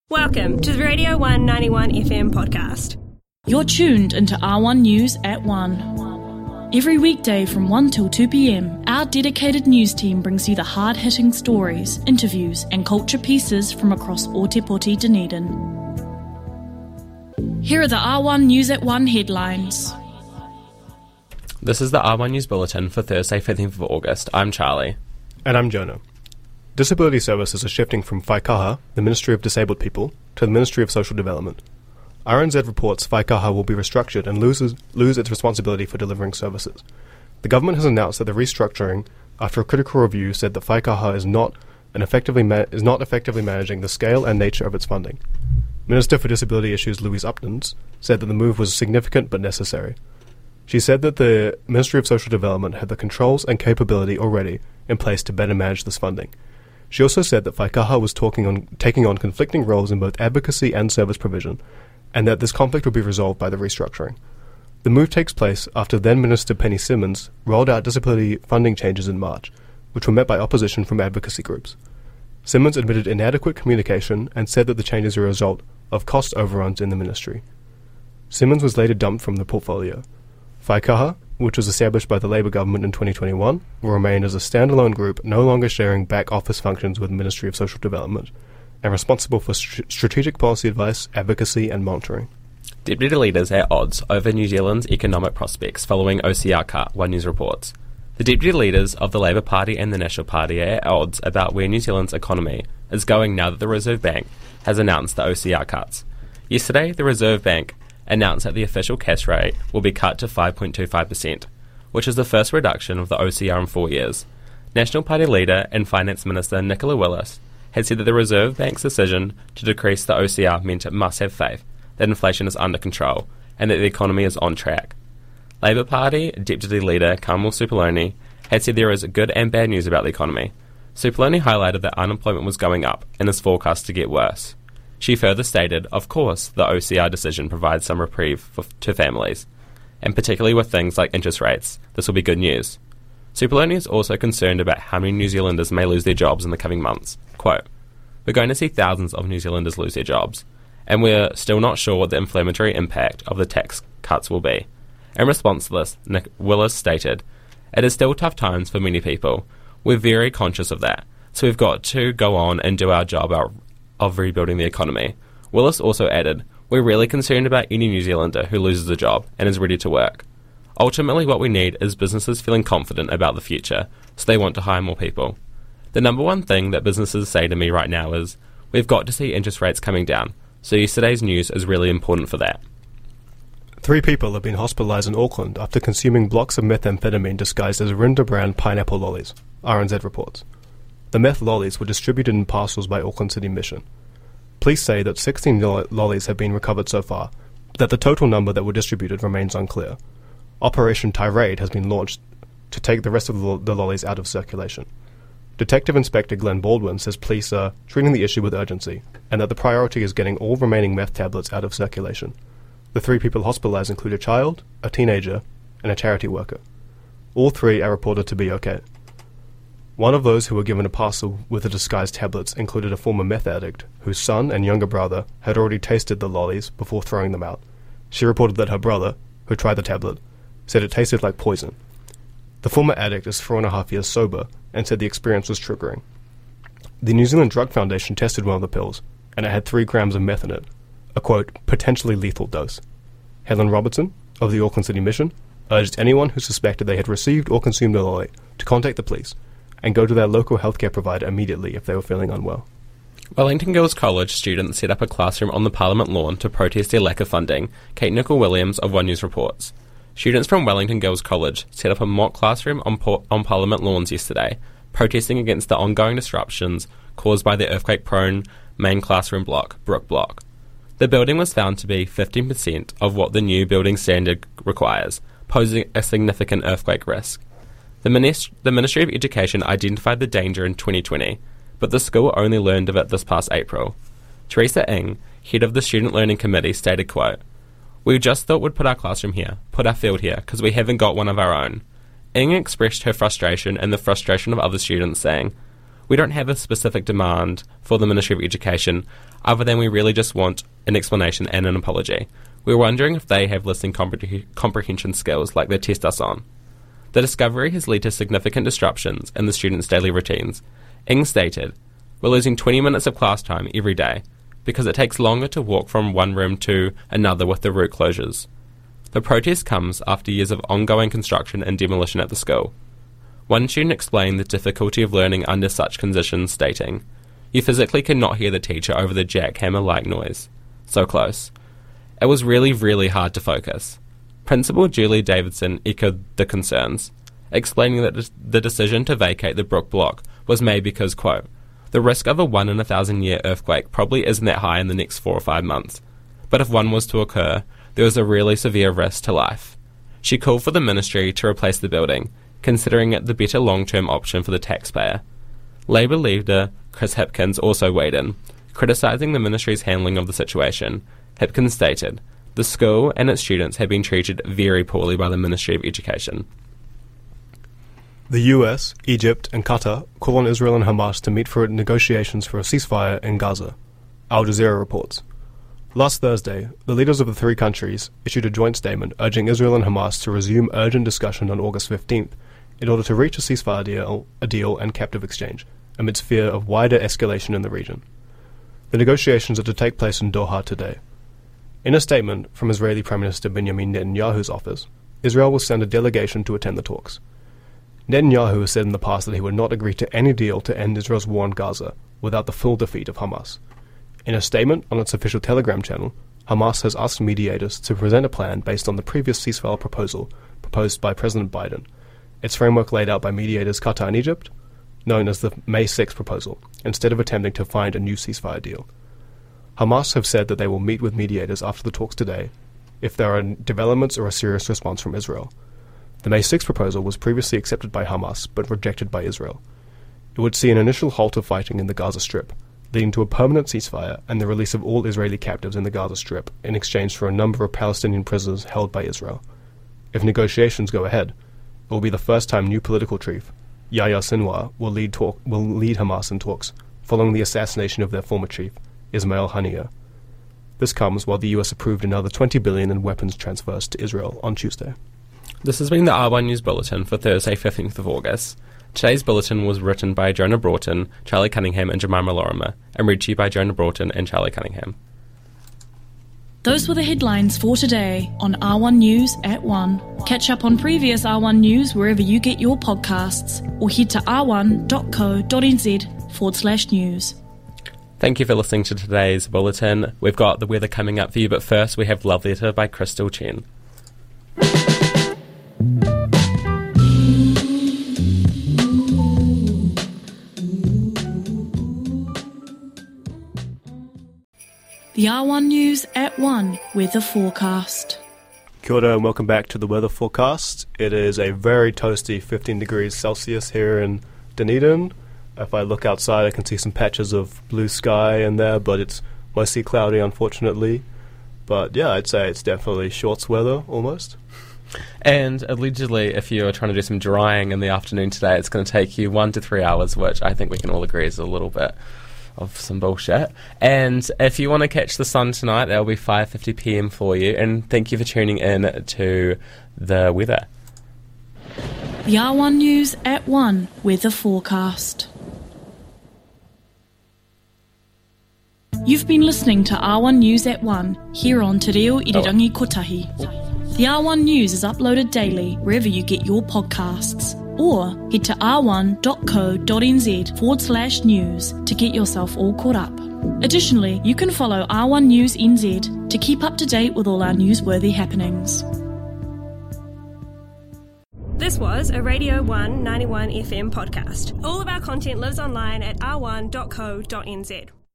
Welcome to the Radio 191 FM podcast. You're tuned into R1 News at 1. Every weekday from 1 till 2 p.m, our dedicated news team brings you the hard-hitting stories, interviews and culture pieces from across Ōtepoti, Dunedin. Here are the R1 News at 1 headlines. This is the R1 News Bulletin for Thursday, 15th of August. I'm Charlie. And I'm Jonah. Disability services are shifting from Whaikaha, the Ministry of Disabled People, to the Ministry of Social Development. RNZ reports Whaikaha will be restructured and lose its responsibility for delivering services. The government has announced that the restructuring, after a critical review, said that Whaikaha is not effectively managing the scale and nature of its funding. Minister for Disability Issues Louise Upton said that the move was significant but necessary. She said that the Ministry of Social Development had the controls and capability already in place to better manage this funding. She also said that Whaikaha was taking on conflicting roles in both advocacy and service provision, and that this conflict would be resolved by the restructuring. The move takes place after then-Minister Penny Simmonds rolled out disability funding changes in March, which were met by opposition from advocacy groups. Simmonds admitted inadequate communication and said that the changes are a result of cost overruns in the ministry. Simmonds was later dumped from the portfolio. Whaikaha, which was established by the Labour government in 2021, will remain as a standalone group no longer sharing back-office functions with the Ministry of Social Development and responsible for strategic policy advice, advocacy and monitoring. Deputy leaders are at odds over New Zealand's economic prospects following OCR cut, One News reports. The deputy leaders of the Labour Party and the National Party are at odds about where New Zealand's economy is going now that the Reserve Bank has announced the OCR cuts. Yesterday, the Reserve Bank announced that the official cash rate will be cut to 5.25%, which is the first reduction of the OCR in 4 years. National Party leader and Finance Minister Nicola Willis had said that the Reserve Bank's decision to decrease the OCR meant it must have faith that inflation is under control and that the economy is on track. Labour Party Deputy Leader Carmel Supiloni had said there is good and bad news about the economy. Supiloni highlighted that unemployment was going up and is forecast to get worse. She further stated, of course, the OCR decision provides some reprieve to families, and particularly with things like interest rates, this will be good news. Supiloni is also concerned about how many New Zealanders may lose their jobs in the coming months. Quote, "We're going to see thousands of New Zealanders lose their jobs, and we're still not sure what the inflammatory impact of the tax cuts will be." In response to this, Nick Willis stated, "It is still tough times for many people. We're very conscious of that, so we've got to go on and do our job of rebuilding the economy." Willis also added, "We're really concerned about any New Zealander who loses a job and is ready to work. Ultimately, what we need is businesses feeling confident about the future, so they want to hire more people. The number one thing that businesses say to me right now is, we've got to see interest rates coming down, so yesterday's news is really important for that." 3 people have been hospitalised in Auckland after consuming blocks of methamphetamine disguised as Rinda brand pineapple lollies, RNZ reports. The meth lollies were distributed in parcels by Auckland City Mission. Police say that 16 lollies have been recovered so far, but that the total number that were distributed remains unclear. Operation Tirade has been launched to take the rest of the lollies out of circulation. Detective Inspector Glenn Baldwin says police are treating the issue with urgency, and that the priority is getting all remaining meth tablets out of circulation. The 3 people hospitalised include a child, a teenager, and a charity worker. All 3 are reported to be okay. One of those who were given a parcel with the disguised tablets included a former meth addict, whose son and younger brother had already tasted the lollies before throwing them out. She reported that her brother, who tried the tablet, said it tasted like poison. The former addict is 4.5 years sober and said the experience was triggering. The New Zealand Drug Foundation tested one of the pills, and it had 3 grams of meth in it, a quote, potentially lethal dose. Helen Robertson, of the Auckland City Mission, urged anyone who suspected they had received or consumed a lolly to contact the police and go to their local healthcare provider immediately if they were feeling unwell. Wellington Girls College students set up a classroom on the Parliament lawn to protest their lack of funding, Kate Nicol-Williams of One News reports. Students from Wellington Girls College set up a mock classroom on Parliament lawns yesterday, protesting against the ongoing disruptions caused by the earthquake-prone main classroom block, Brook Block. The building was found to be 15% of what the new building standard requires, posing a significant earthquake risk. The Ministry of Education identified the danger in 2020, but the school only learned of it this past April. Teresa Ng, head of the Student Learning Committee, stated, quote, "We just thought we'd put our classroom here, put our field here, because we haven't got one of our own." Ng expressed her frustration and the frustration of other students, saying, We don't have a specific demand for the Ministry of Education, other than we really just want an explanation and an apology. We're wondering if they have listening comprehension skills like they test us on. The discovery has led to significant disruptions in the students' daily routines. Ing stated, "We're losing 20 minutes of class time every day because it takes longer to walk from one room to another with the route closures." The protest comes after years of ongoing construction and demolition at the school. One student explained the difficulty of learning under such conditions, stating, "You physically cannot hear the teacher over the jackhammer-like noise. So close. It was really, really hard to focus." Principal Julie Davidson echoed the concerns, explaining that the decision to vacate the Brook block was made because, quote, "The risk of a 1 in 1,000-year earthquake probably isn't that high in the next 4 or 5 months. But if one was to occur, there was a really severe risk to life." She called for the ministry to replace the building, considering it the better long-term option for the taxpayer. Labour leader Chris Hipkins also weighed in, criticising the ministry's handling of the situation. Hipkins stated, "The school and its students have been treated very poorly by the Ministry of Education." The US, Egypt and Qatar call on Israel and Hamas to meet for negotiations for a ceasefire in Gaza. Al Jazeera reports. Last Thursday, the leaders of the three countries issued a joint statement urging Israel and Hamas to resume urgent discussion on August 15th in order to reach a ceasefire deal and captive exchange, amidst fear of wider escalation in the region. The negotiations are to take place in Doha today. In a statement from Israeli Prime Minister Benjamin Netanyahu's office, Israel will send a delegation to attend the talks. Netanyahu has said in the past that he would not agree to any deal to end Israel's war on Gaza without the full defeat of Hamas. In a statement on its official Telegram channel, Hamas has asked mediators to present a plan based on the previous ceasefire proposal proposed by President Biden, its framework laid out by mediators Qatar and Egypt, known as the May 6 proposal, instead of attempting to find a new ceasefire deal. Hamas have said that they will meet with mediators after the talks today if there are developments or a serious response from Israel. The May 6 proposal was previously accepted by Hamas but rejected by Israel. It would see an initial halt of fighting in the Gaza Strip, leading to a permanent ceasefire and the release of all Israeli captives in the Gaza Strip in exchange for a number of Palestinian prisoners held by Israel. If negotiations go ahead, it will be the first time new political chief, Yahya Sinwar, will lead Hamas in talks, following the assassination of their former chief, Ismail Haniyeh. This comes while the US approved another $20 billion in weapons transfers to Israel on Tuesday. This has been the R1 News Bulletin for Thursday, 15th of August. Today's bulletin was written by Jonah Broughton, Charlie Cunningham and Jemima Lorimer, and read to you by Jonah Broughton and Charlie Cunningham. Those were the headlines for today on R1 News at 1. Catch up on previous R1 News wherever you get your podcasts, or head to r1.co.nz/news. Thank you for listening to today's bulletin. We've got the weather coming up for you, but first we have Love Letter by Crystal Chen. The R1 News at 1 weather forecast. Kia ora and welcome back to the weather forecast. It is a very toasty 15 degrees Celsius here in Dunedin. If I look outside, I can see some patches of blue sky in there, but it's mostly cloudy, unfortunately. But yeah, I'd say it's definitely shorts weather, almost. And allegedly, if you're trying to do some drying in the afternoon today, it's going to take you 1 to 3 hours, which I think we can all agree is a little bit of some bullshit. And if you want to catch the sun tonight, that'll be 5:50 p.m. for you. And thank you for tuning in to the weather. The R1 News at 1 weather forecast. You've been listening to R1 News at 1 here on Te Reo Irirangi Kotahi. The R1 News is uploaded daily wherever you get your podcasts, or head to r1.co.nz/news to get yourself all caught up. Additionally, you can follow R1 News NZ to keep up to date with all our newsworthy happenings. This was a Radio 1 91 FM podcast. All of our content lives online at r1.co.nz.